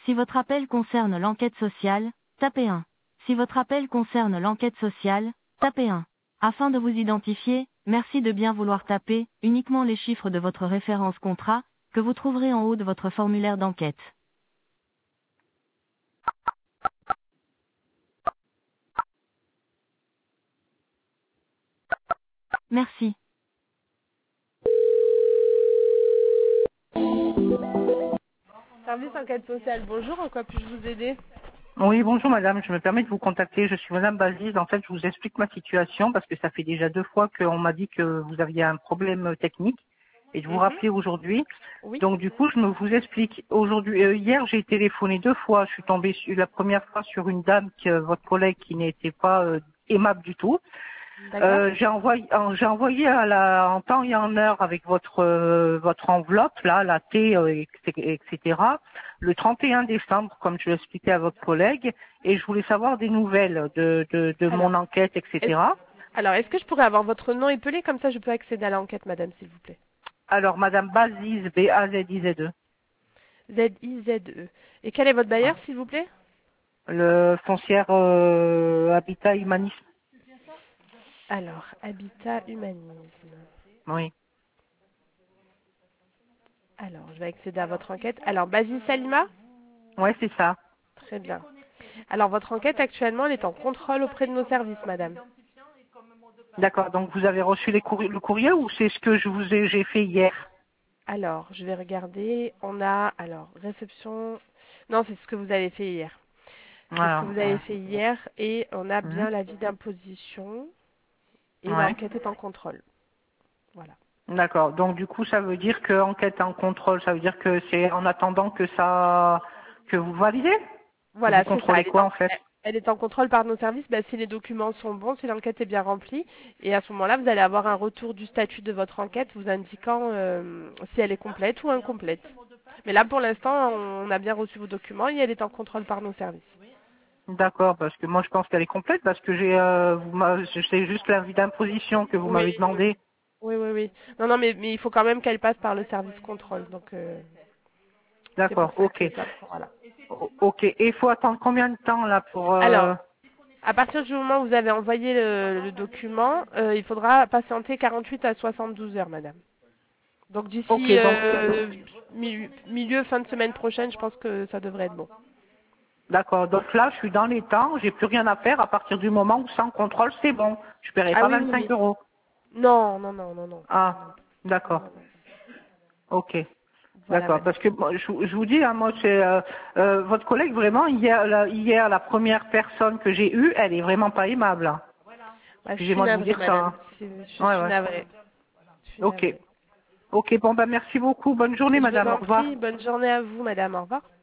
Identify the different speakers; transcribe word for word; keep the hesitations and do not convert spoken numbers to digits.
Speaker 1: Si votre appel concerne l'enquête sociale, tapez un. Si votre appel concerne l'enquête sociale, tapez un. Afin de vous identifier, merci de bien vouloir taper uniquement les chiffres de votre référence contrat, que vous trouverez en haut de votre formulaire d'enquête. Merci.
Speaker 2: Service enquête sociale, bonjour, en quoi puis-je vous aider?
Speaker 3: Oui, bonjour madame, je me permets de vous contacter, je suis madame Bazise, en fait je vous explique ma situation parce que ça fait déjà deux fois qu'on m'a dit que vous aviez un problème technique et de vous
Speaker 2: Mhm.
Speaker 3: rappeler aujourd'hui.
Speaker 2: Oui.
Speaker 3: Donc du coup je me vous explique, aujourd'hui, euh, hier j'ai téléphoné deux fois, je suis tombée sur, la première fois sur une dame, que votre collègue qui n'était pas euh, aimable du tout.
Speaker 2: D'accord.
Speaker 3: Euh, j'ai envoyé, en- j'ai envoyé à la, en temps et en heure avec votre euh, votre enveloppe là, la T, euh, et cetera, et cetera, le trente et un décembre, comme je l'expliquais à votre collègue, et je voulais savoir des nouvelles de de, de
Speaker 2: Alors,
Speaker 3: mon enquête,
Speaker 2: est-ce
Speaker 3: et cetera.
Speaker 2: alors, est-ce que je pourrais avoir votre nom épelé, comme ça je peux accéder à l'enquête, madame, s'il vous plaît?
Speaker 3: Alors, Madame Baziz, B A Z I Z E,
Speaker 2: Z I Z E. Et quel est votre bailleur, s'il vous plaît?
Speaker 3: le foncière euh, Habitat Humanisme.
Speaker 2: Alors, Habitat Humanisme.
Speaker 3: Oui,
Speaker 2: Alors, je vais accéder à votre enquête. Alors, Basile Salima?
Speaker 3: ouais, c'est ça.
Speaker 2: Très bien. Alors, votre enquête actuellement, elle est en contrôle auprès de nos services, madame.
Speaker 3: D'accord. Donc vous avez reçu les courri- le courrier ou c'est ce que je vous ai j'ai fait hier?
Speaker 2: Alors, je vais regarder. On a, alors, réception. Non, c'est ce que vous avez fait hier. C'est ce que
Speaker 3: Voilà.
Speaker 2: vous avez fait hier et on a
Speaker 3: Mhm.
Speaker 2: bien l'avis d'imposition et
Speaker 3: Ouais.
Speaker 2: l'enquête est en contrôle. Voilà.
Speaker 3: D'accord. Donc du coup, ça veut dire que enquête en contrôle, ça veut dire que c'est en attendant que ça que vous validez? Vous
Speaker 2: Voilà, c'est ça.
Speaker 3: contrôlez
Speaker 2: Elle est
Speaker 3: quoi
Speaker 2: en,
Speaker 3: en fait?
Speaker 2: elle est en contrôle par nos services bah, si les documents sont bons, si l'enquête est bien remplie. Et à ce moment-là, vous allez avoir un retour du statut de votre enquête vous indiquant euh, si elle est complète ou incomplète. Mais là, pour l'instant, on a bien reçu vos documents et elle est en contrôle par nos services.
Speaker 3: D'accord, parce que moi je pense qu'elle est complète parce que j'ai euh, vous m'avez- c'est juste l'avis d'imposition que vous
Speaker 2: Oui,
Speaker 3: m'avez
Speaker 2: oui,
Speaker 3: demandé.
Speaker 2: oui, oui. oui. Non, non, mais, mais il faut quand même qu'elle passe par le service contrôle. Donc, euh, c'est pour
Speaker 3: D'accord,
Speaker 2: ça
Speaker 3: ok.
Speaker 2: que ça prend. Voilà.
Speaker 3: O- ok. Et il faut attendre combien de temps là pour euh...
Speaker 2: Alors, à partir du moment où vous avez envoyé le, le document, euh, il faudra patienter quarante-huit à soixante-douze heures, madame. Donc
Speaker 3: Ok,
Speaker 2: d'ici
Speaker 3: donc
Speaker 2: euh, mi- milieu, fin de semaine prochaine, je pense que ça devrait être bon.
Speaker 3: d'accord. Donc là, je suis dans les temps, j'ai plus rien à faire à partir du moment où sans contrôle, c'est bon. Je paierai
Speaker 2: Ah
Speaker 3: pas
Speaker 2: oui, oui,
Speaker 3: vingt-cinq
Speaker 2: oui.
Speaker 3: euros.
Speaker 2: Non, non, non, non, non.
Speaker 3: Ah,
Speaker 2: Non, non,
Speaker 3: d'accord.
Speaker 2: non, non.
Speaker 3: Ok.
Speaker 2: Voilà,
Speaker 3: D'accord,
Speaker 2: madame.
Speaker 3: parce que moi, je, vous je vous dis, hein, moi, c'est euh, euh, votre collègue vraiment hier, la, hier, la première personne que j'ai eue, elle est vraiment pas aimable. Hein.
Speaker 2: Ah, je suis
Speaker 3: Excusez-moi de vous
Speaker 2: navrée,
Speaker 3: dire ça.
Speaker 2: madame.
Speaker 3: Hein.
Speaker 2: Je, je
Speaker 3: Ouais,
Speaker 2: suis
Speaker 3: ouais.
Speaker 2: navrée. Je suis
Speaker 3: Ok.
Speaker 2: navrée.
Speaker 3: Ok, bon, ben merci beaucoup. Bonne journée,
Speaker 2: Je vous
Speaker 3: madame. Au
Speaker 2: en
Speaker 3: revoir.
Speaker 2: prie. Bonne journée à vous, madame. Au revoir.